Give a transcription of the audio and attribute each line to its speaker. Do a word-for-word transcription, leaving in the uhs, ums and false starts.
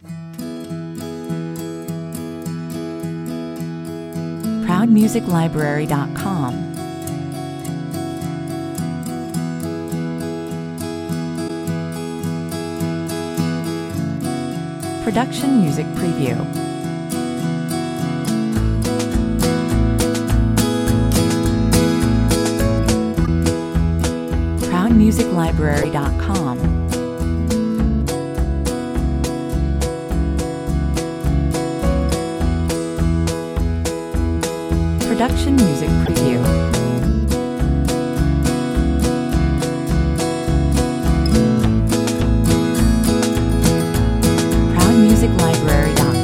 Speaker 1: proud music library dot com. Production Music Preview. proud music library dot com. Production Music Preview. proud music library dot com.